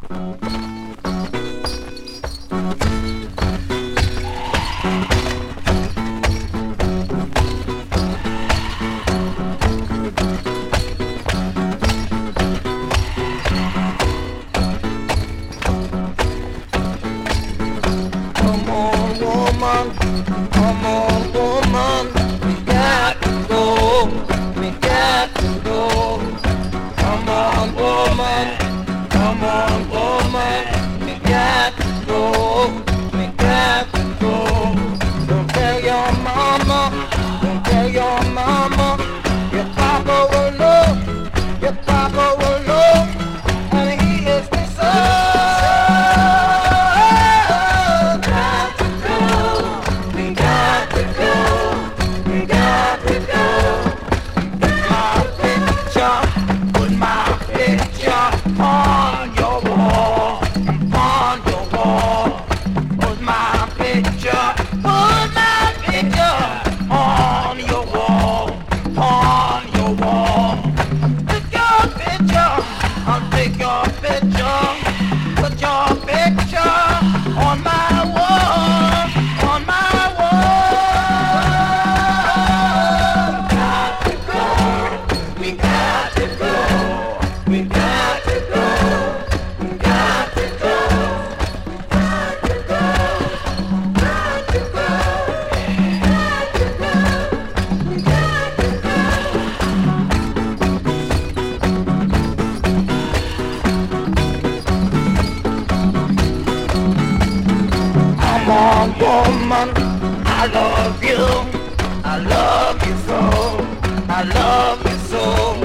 Come on, woman, we got to go, we got to go. Come on, woman, we got to go, we got to go. Don't tell your mama, don't tell your mama, your papa will know, your papa will know, and he is the son. Come on, woman, I love you so, I love you so.